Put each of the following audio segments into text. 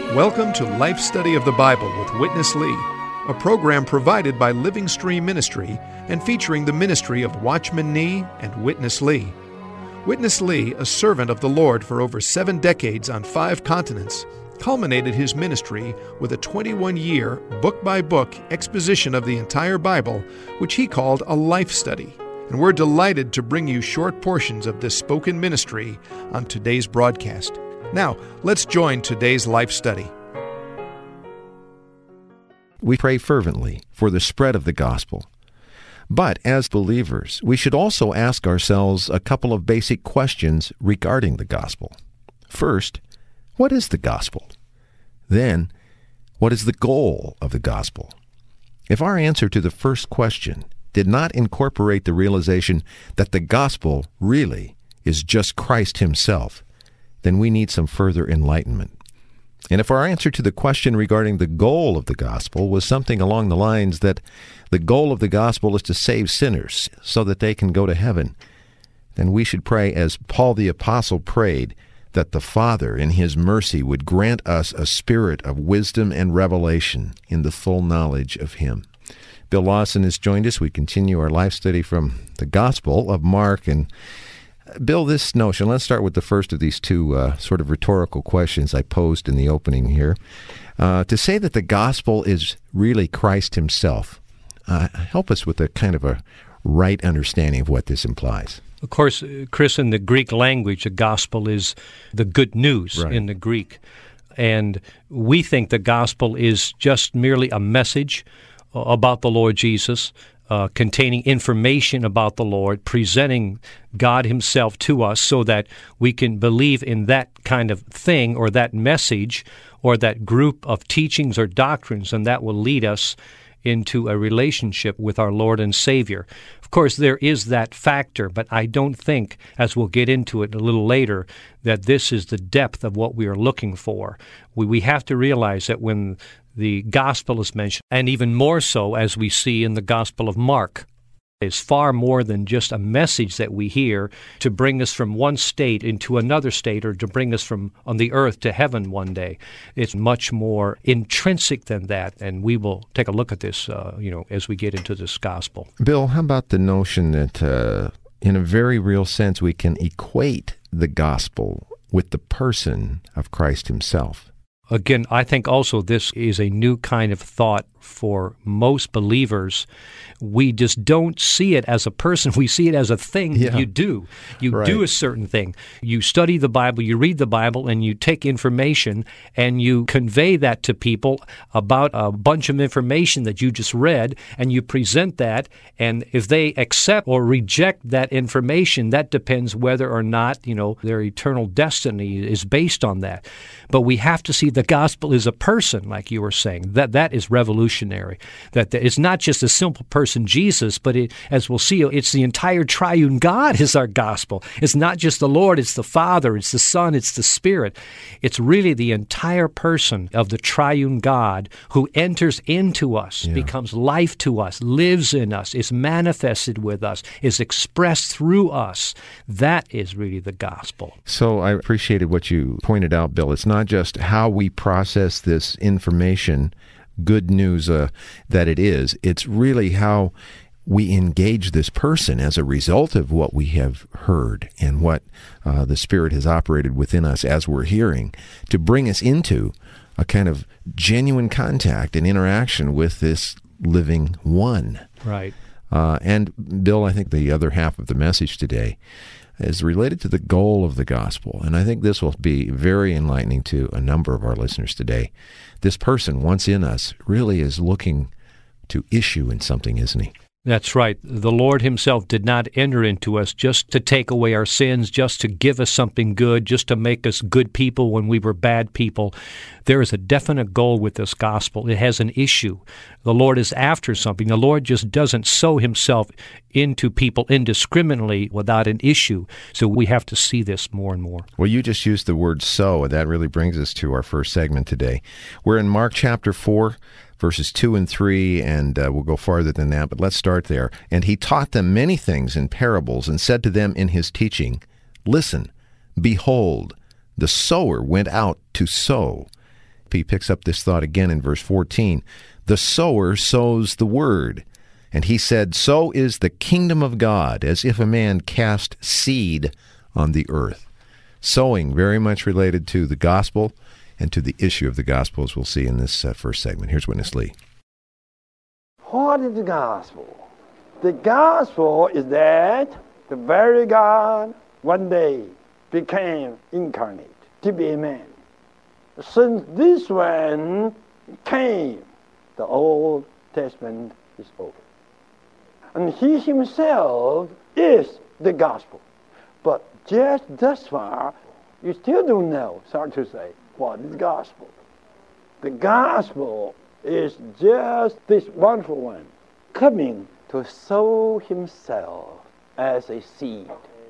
Welcome to Life Study of the Bible with Witness Lee, a program provided by Living Stream Ministry and featuring the ministry of Watchman Nee and Witness Lee. Witness Lee, a servant of the Lord for over 7 decades on 5 continents, culminated his ministry with a 21-year, book-by-book exposition of the entire Bible, which he called a life study. And we're delighted to bring you short portions of this spoken ministry on today's broadcast. Now, let's join today's life study. We pray fervently for the spread of the gospel. But as believers, we should also ask ourselves a couple of basic questions regarding the gospel. First, what is the gospel? Then, what is the goal of the gospel? If our answer to the first question did not incorporate the realization that the gospel really is just Christ himself, then we need some further enlightenment. And if our answer to the question regarding the goal of the gospel was something along the lines that the goal of the gospel is to save sinners so that they can go to heaven, then we should pray as Paul the Apostle prayed, that the Father in his mercy would grant us a spirit of wisdom and revelation in the full knowledge of him. Bill Lawson has joined us. We continue our life study from the Gospel of Mark. And Bill, this notion, let's start with the first of these two sort of rhetorical questions I posed in the opening here. To say that the gospel is really Christ himself, help us with a kind of a right understanding of what this implies. Of course, Chris, in the Greek language, the gospel is the good news in the Greek. And we think the gospel is just merely a message about the Lord Jesus, containing information about the Lord, presenting God himself to us so that we can believe in that kind of thing or that message or that group of teachings or doctrines, and that will lead us into a relationship with our Lord and Savior. Of course, there is that factor, but I don't think, as we'll get into it a little later, that this is the depth of what we are looking for. We have to realize that when the gospel is mentioned, and even more so as we see in the Gospel of Mark, is far more than just a message that we hear to bring us from one state into another state or to bring us from on the earth to heaven one day. It's much more intrinsic than that, and we will take a look at this as we get into this gospel. Bill, how about the notion that in a very real sense we can equate the gospel with the person of Christ himself? Again, I think also this is a new kind of thought for most believers. We just don't see it as a person. We see it as a thing you do. You do a certain thing. You study the Bible, you read the Bible, and you take information, and you convey that to people about a bunch of information that you just read, and you present that, and if they accept or reject that information, that depends whether or not, their eternal destiny is based on that. But we have to see the gospel is a person, like you were saying. That is revolutionary. That it's not just a simple person, Jesus, but as we'll see, it's the entire triune God is our gospel. It's not just the Lord, it's the Father, it's the Son, it's the Spirit. It's really the entire person of the triune God who enters into us, becomes life to us, lives in us, is manifested with us, is expressed through us. That is really the gospel. So I appreciated what you pointed out, Bill. It's not just how we process this information, good news that it is. It's really how we engage this person as a result of what we have heard and what the Spirit has operated within us as we're hearing to bring us into a kind of genuine contact and interaction with this living one. Right. And Bill, I think the other half of the message today is related to the goal of the gospel. And I think this will be very enlightening to a number of our listeners today. This person once in us really is looking to issue in something, isn't he? That's right. The Lord himself did not enter into us just to take away our sins, just to give us something good, just to make us good people when we were bad people. There is a definite goal with this gospel. It has an issue. The Lord is after something. The Lord just doesn't sow himself into people indiscriminately without an issue. So we have to see this more and more. Well, you just used the word sow, and that really brings us to our first segment today. We're in Mark chapter 4, verses 2 and 3, and we'll go farther than that, but let's start there. And he taught them many things in parables, and said to them in his teaching, Listen, behold, the sower went out to sow. He picks up this thought again in verse 14. The sower sows the word. And he said, so is the kingdom of God, as if a man cast seed on the earth. Sowing, very much related to the gospel and to the issue of the gospel, as we'll see in this first segment. Here's Witness Lee. What is the gospel? The gospel is that the very God one day became incarnate to be a man. Since this one came, the Old Testament is over. And he himself is the gospel. But just thus far, you still don't know, so to say, what is gospel. The gospel is just this wonderful one coming to sow himself as a seed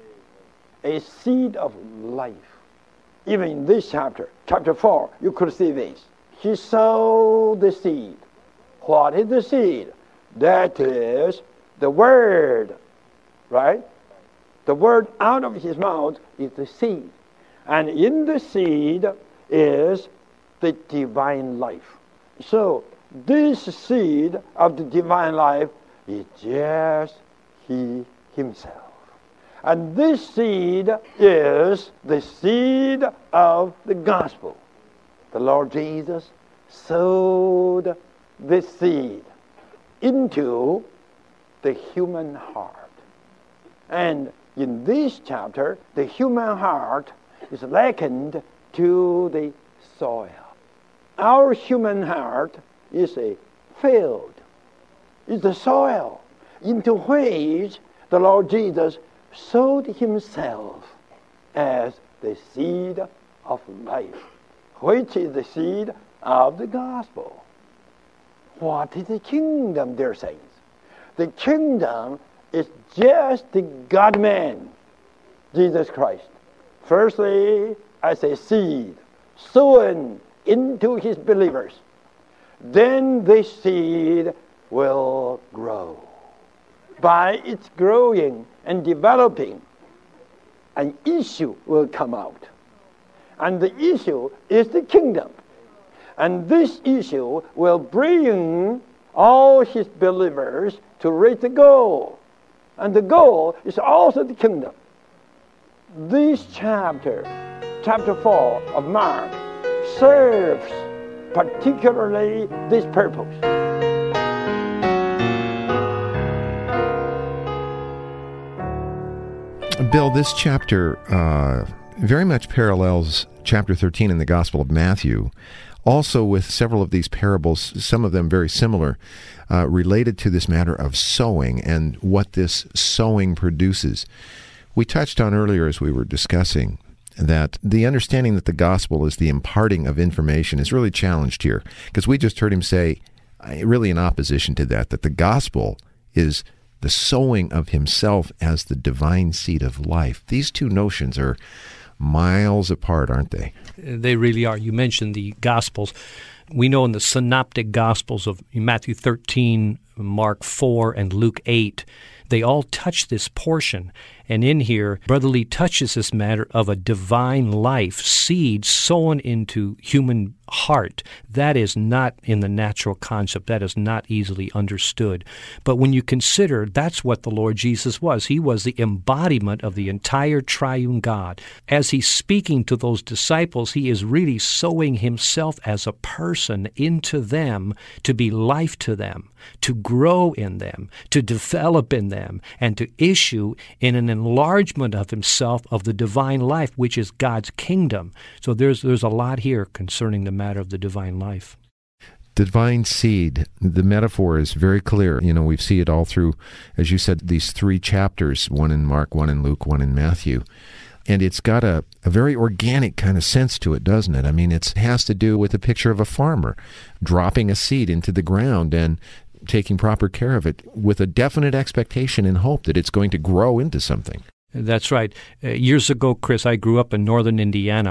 of life. Even in this chapter 4, you could see this. He sowed the seed. What is the seed? That is the word, right? The word out of his mouth is the seed. And in the seed is the divine life. So this seed of the divine life is just he himself. And this seed is the seed of the gospel. The Lord Jesus sowed this seed into the human heart. And in this chapter, the human heart is likened to the soil. Our human heart is a field, is the soil into which the Lord Jesus sowed himself as the seed of life, which is the seed of the gospel. What is the kingdom, dear saints? The kingdom is just the God-man, Jesus Christ. Firstly, as a seed sown into his believers. Then this seed will grow. By its growing and developing, an issue will come out. And the issue is the kingdom. And this issue will bring all his believers to reach the goal. And the goal is also the kingdom. This chapter 4 of Mark, serves particularly this purpose. Bill, this chapter very much parallels chapter 13 in the Gospel of Matthew, also with several of these parables, some of them very similar, related to this matter of sowing and what this sowing produces. We touched on earlier as we were discussing that the understanding that the gospel is the imparting of information is really challenged here, because we just heard him say, really in opposition to that the gospel is the sowing of himself as the divine seed of life. These two notions are miles apart, aren't they? They really are. You mentioned the Gospels. We know in the synoptic Gospels of Matthew 13, Mark 4, and Luke 8, they all touch this portion. And in here, Brother Lee touches this matter of a divine life, seed sown into human heart. That is not in the natural concept. That is not easily understood. But when you consider that's what the Lord Jesus was. He was the embodiment of the entire triune God. As he's speaking to those disciples, he is really sowing himself as a person into them to be life to them, to grow in them, to develop in them, and to issue in an enlargement of himself of the divine life, which is God's kingdom. So there's a lot here concerning the matter of the divine life. Divine seed, the metaphor is very clear. You know, we see it all through, as you said, these three chapters, one in Mark, one in Luke, one in Matthew. And it's got a very organic kind of sense to it, doesn't it? I mean, it has to do with the picture of a farmer dropping a seed into the ground and taking proper care of it with a definite expectation and hope that it's going to grow into something. That's right. Years ago, Chris, I grew up in northern Indiana,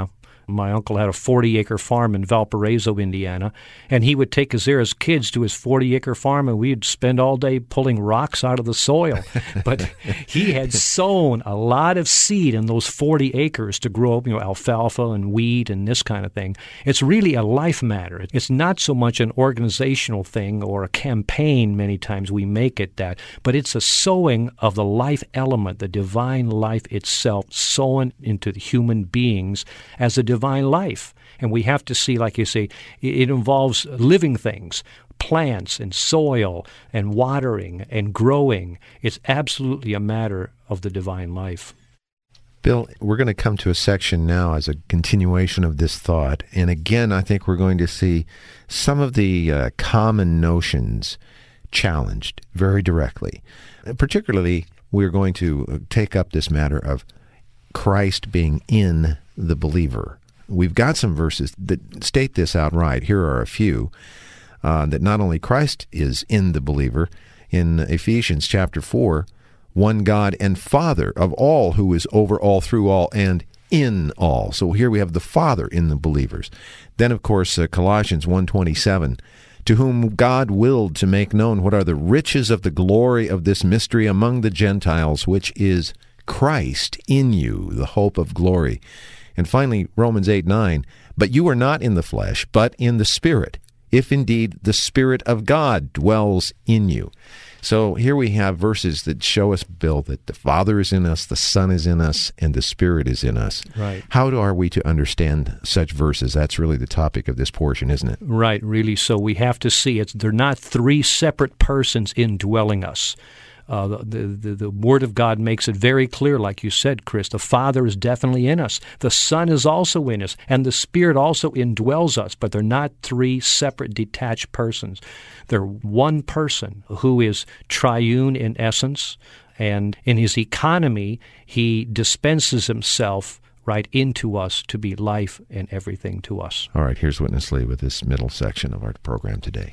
My uncle had a 40-acre farm in Valparaiso, Indiana, and he would take us there as kids to his 40-acre farm, and we'd spend all day pulling rocks out of the soil. But he had sown a lot of seed in those 40 acres to grow up, alfalfa and wheat and this kind of thing. It's really a life matter. It's not so much an organizational thing or a campaign. Many times we make it that, but it's a sowing of the life element, the divine life itself, sown into the human beings as a divine life. And we have to see, like you say, it involves living things, plants and soil and watering and growing. It's absolutely a matter of the divine life. Bill, we're going to come to a section now as a continuation of this thought. And again, I think we're going to see some of the common notions challenged very directly. Particularly, we're going to take up this matter of Christ being in the believer. We've got some verses that state this outright. Here are a few. That not only Christ is in the believer, in Ephesians chapter 4, one God and Father of all, who is over all, through all, and in all. So here we have the Father in the believers. Then, of course, Colossians 1:27, to whom God willed to make known what are the riches of the glory of this mystery among the Gentiles, which is Christ in you, the hope of glory. And finally, Romans 8:9, but you are not in the flesh, but in the Spirit, if indeed the Spirit of God dwells in you. So here we have verses that show us, Bill, that the Father is in us, the Son is in us, and the Spirit is in us. Right. How are we to understand such verses? That's really the topic of this portion, isn't it? Right, really. So we have to see they're not three separate persons indwelling us. The Word of God makes it very clear, like you said, Chris. The Father is definitely in us. The Son is also in us, and the Spirit also indwells us, but they're not three separate, detached persons. They're one person who is triune in essence, and in his economy, he dispenses himself right into us to be life and everything to us. All right, here's Witness Lee with this middle section of our program today.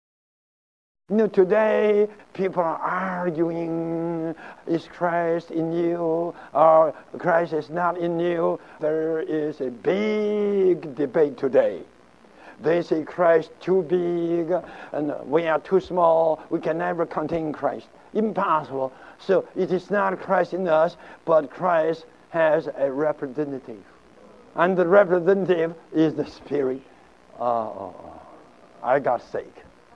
Today, people are arguing, is Christ in you, or Christ is not in you? There is a big debate today. They say Christ too big, and we are too small, we can never contain Christ. Impossible. So it is not Christ in us, but Christ has a representative. And the representative is the Spirit. I got sick.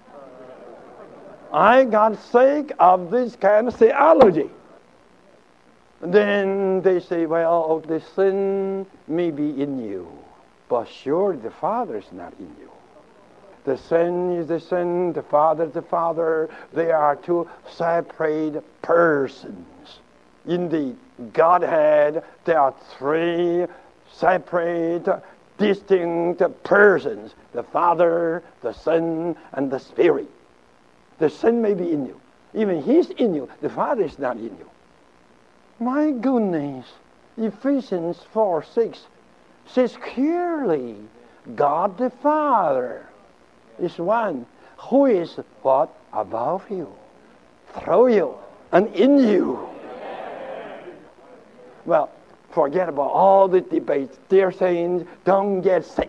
I got sick of this kind of theology. Then they say, well, the sin may be in you, but sure the Father is not in you. The Son is the Son, the Father is the Father. They are two separate persons. Indeed, Godhead, there are three separate, distinct persons. The Father, the Son, and the Spirit. The Son may be in you. Even He's in you. The Father is not in you. My goodness. Ephesians 4:6 says clearly, God the Father is one who is what? Above you, through you, and in you. Well, forget about all the debates. Dear saints, don't get sick.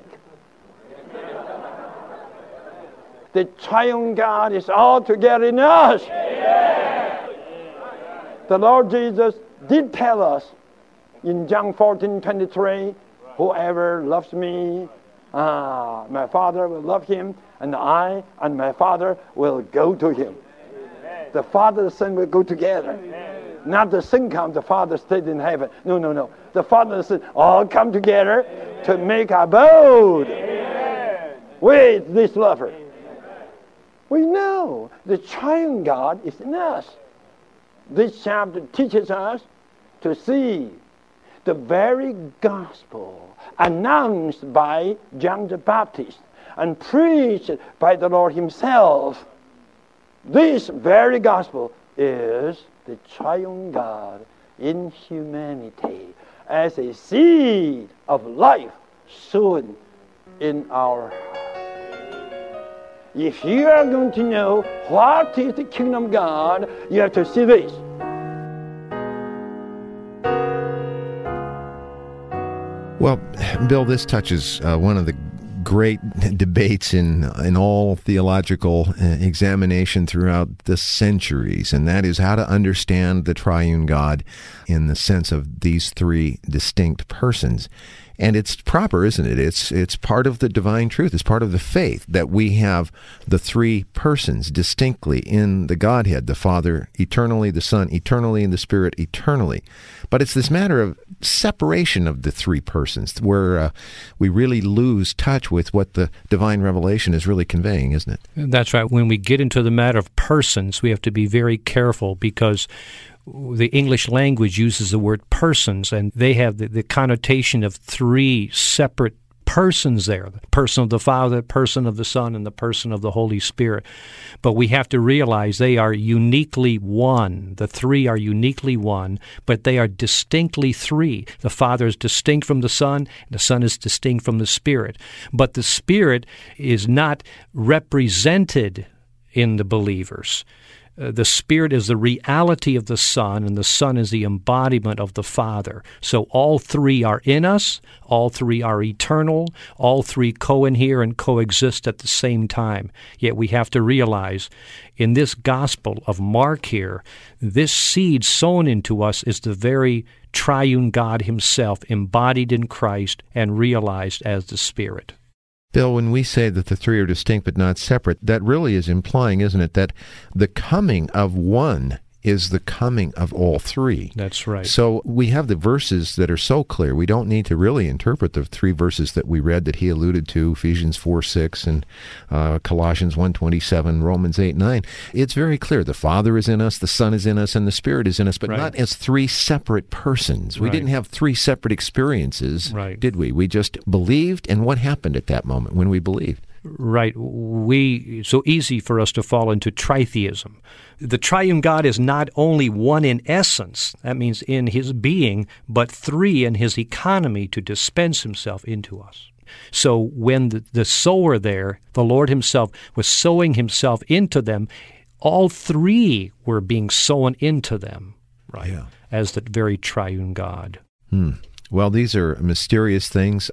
The triune God is altogether in us. Amen. The Lord Jesus did tell us in John 14:23, whoever loves me, my Father will love him, and I and my Father will go to him. Amen. The Father and the Son will go together. Amen. Not the Son comes, the Father stays in heaven. No. The Father and the Son all come together. Amen. To make abode. Amen. With this lover. We know the triune God is in us. This chapter teaches us to see the very gospel announced by John the Baptist and preached by the Lord Himself. This very gospel is the triune God in humanity as a seed of life sown in our heart. If you are going to know what is the kingdom of God, you have to see this. Well, Bill, this touches one of the great debates in all theological examination throughout the centuries, and that is how to understand the triune God in the sense of these three distinct persons. And it's proper, isn't it? It's part of the divine truth. It's part of the faith that we have the three persons distinctly in the Godhead, the Father eternally, the Son eternally, and the Spirit eternally. But it's this matter of separation of the three persons where we really lose touch with what the divine revelation is really conveying, isn't it? That's right. When we get into the matter of persons, we have to be very careful because the English language uses the word persons, and they have the connotation of three separate persons there, the person of the Father, the person of the Son, and the person of the Holy Spirit. But we have to realize they are uniquely one. The three are uniquely one, but they are distinctly three. The Father is distinct from the Son, and the Son is distinct from the Spirit. But the Spirit is not represented in the believers. The Spirit is the reality of the Son, and the Son is the embodiment of the Father. So all three are in us, all three are eternal, all three co-inhere and coexist at the same time. Yet we have to realize, in this Gospel of Mark here, this seed sown into us is the very triune God Himself, embodied in Christ and realized as the Spirit. Bill, when we say that the three are distinct but not separate, that really is implying, isn't it, that the coming of one is the coming of all three. That's right. So we have the verses that are so clear. We don't need to really interpret the three verses that we read that he alluded to, Ephesians 4:6 and Colossians 1:27, Romans 8:9. It's very clear. The Father is in us, the Son is in us, and the Spirit is in us, but not as three separate persons. We didn't have three separate experiences, did we? We just believed, and what happened at that moment when we believed? Right. So easy for us to fall into tritheism. The triune God is not only one in essence, that means in His being, but three in His economy to dispense Himself into us. So when the sower there, the Lord Himself, was sowing Himself into them, all three were being sown into them, as the very triune God. Well, these are mysterious things.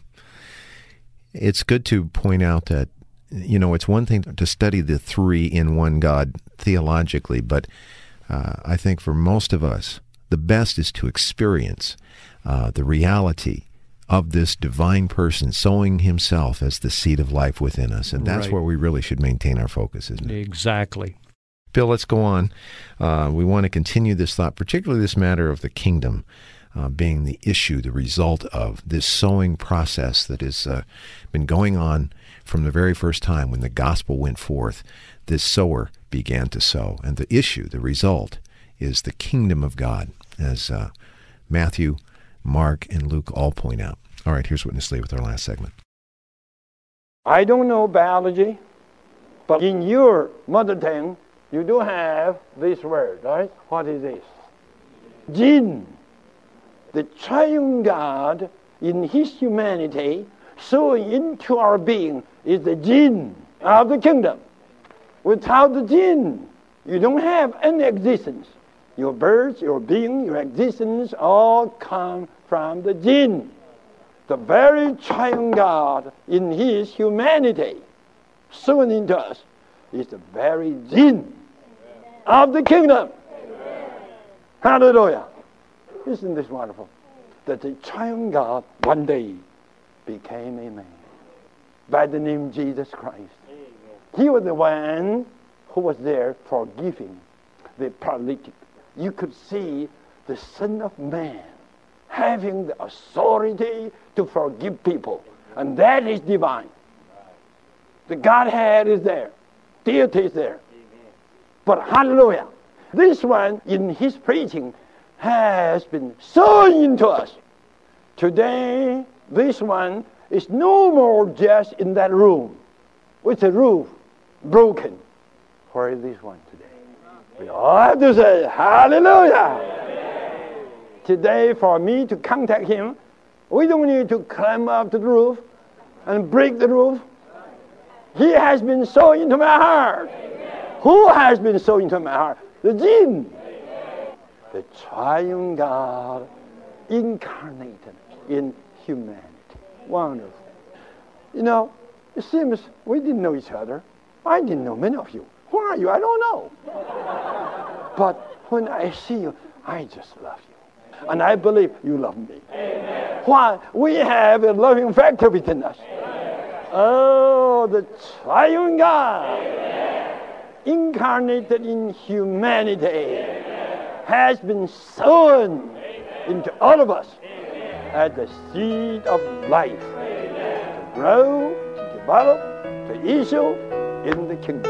It's good to point out that, it's one thing to study the three in one God theologically, but I think for most of us, the best is to experience the reality of this divine person sowing Himself as the seed of life within us. And that's where we really should maintain our focus, isn't it? Exactly. Bill, let's go on. We want to continue this thought, particularly this matter of the kingdom being the issue, the result of this sowing process that has been going on from the very first time when the gospel went forth. This sower began to sow, and the issue, the result, is the kingdom of God, as Matthew, Mark, and Luke all point out. All right, here's Witness Lee with our last segment. I don't know biology, but in your mother tongue, you do have this word, right? What is this? Jin. The triune God in His humanity sowing into our being is the Jin of the kingdom. Without the Jin, you don't have any existence. Your birth, your being, your existence all come from the Jin. The very triune God in His humanity sown into us is the very Jin of the kingdom. Hallelujah. Isn't this wonderful? That the triune God one day became a man by the name Jesus Christ. He was the one who was there forgiving the paralytic. You could see the Son of Man having the authority to forgive people, and that is divine. The Godhead is there. Deity is there. But hallelujah, this one in His preaching has been sown into us. Today, this one is no more just in that room with the roof broken. Where is this one today? We all have to say, hallelujah! Today, for me to contact Him, we don't need to climb up to the roof and break the roof. He has been sown into my heart. Who has been sown into my heart? The Jin. The triune God incarnated in humanity. Wonderful. You know, it seems we didn't know each other. I didn't know many of you. Who are you? I don't know. But when I see you, I just love you. And I believe you love me. Amen. Why? We have a loving factor within us. Amen. Oh, the triune God, amen, incarnated in humanity, amen, has been sown, amen, into all of us, amen, as the seed of life, amen, to grow, to develop, to issue in the kingdom.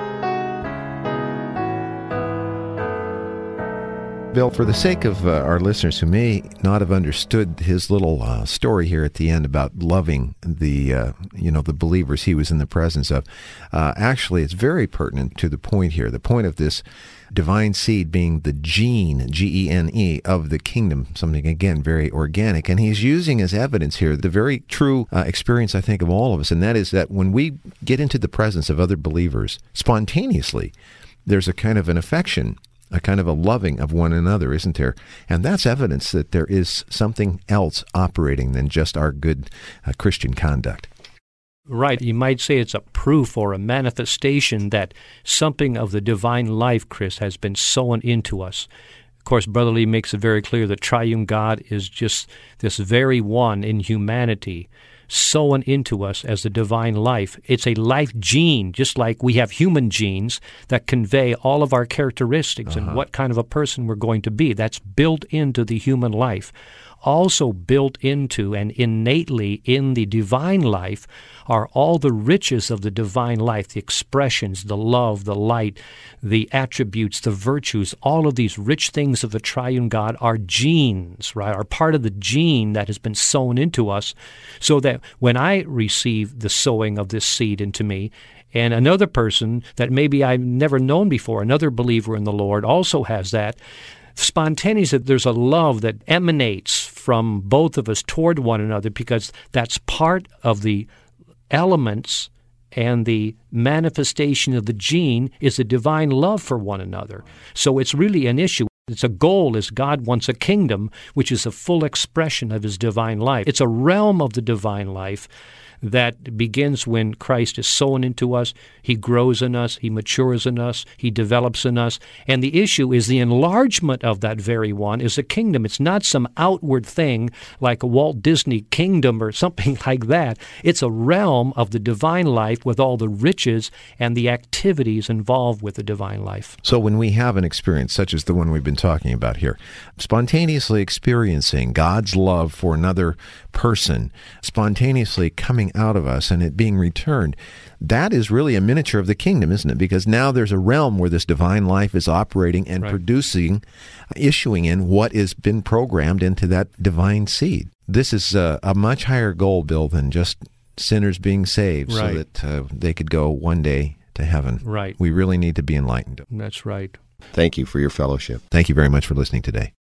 Bill, for the sake of our listeners who may not have understood his little story here at the end about loving the believers he was in the presence of, actually it's very pertinent to the point here. The point of this divine seed being the gene, G-E-N-E, of the kingdom, something, again, very organic. And he's using as evidence here the very true experience, I think, of all of us, and that is that when we get into the presence of other believers, spontaneously, there's a kind of an affection, a kind of a loving of one another, isn't there? And that's evidence that there is something else operating than just our good Christian conduct. Right. You might say it's a proof or a manifestation that something of the divine life, Chris, has been sown into us. Of course, Brother Lee makes it very clear that triune God is just this very one in humanity, sown into us as the divine life. It's a life gene, just like we have human genes that convey all of our characteristics and what kind of a person we're going to be. That's built into the human life. Also built into and innately in the divine life are all the riches of the divine life, the expressions, the love, the light, the attributes, the virtues. All of these rich things of the triune God are genes, right, are part of the gene that has been sown into us, so that when I receive the sowing of this seed into me, and another person that maybe I've never known before, another believer in the Lord, also has that, spontaneously, there's a love that emanates from both of us toward one another, because that's part of the elements and the manifestation of the gene is the divine love for one another. So it's really an issue. It's a goal, as God wants a kingdom, which is a full expression of His divine life. It's a realm of the divine life that begins when Christ is sown into us. He grows in us, He matures in us, He develops in us. And the issue is the enlargement of that very one is a kingdom. It's not some outward thing like a Walt Disney kingdom or something like that. It's a realm of the divine life with all the riches and the activities involved with the divine life. So when we have an experience such as the one we've been talking about here, spontaneously experiencing God's love for another person, spontaneously coming out of us and it being returned, that is really a miniature of the kingdom, isn't it? Because now there's a realm where this divine life is operating and producing, issuing in what has been programmed into that divine seed. This is a much higher goal, Bill, than just sinners being saved so that they could go one day to heaven. Right. We really need to be enlightened. That's right. Thank you for your fellowship. Thank you very much for listening today.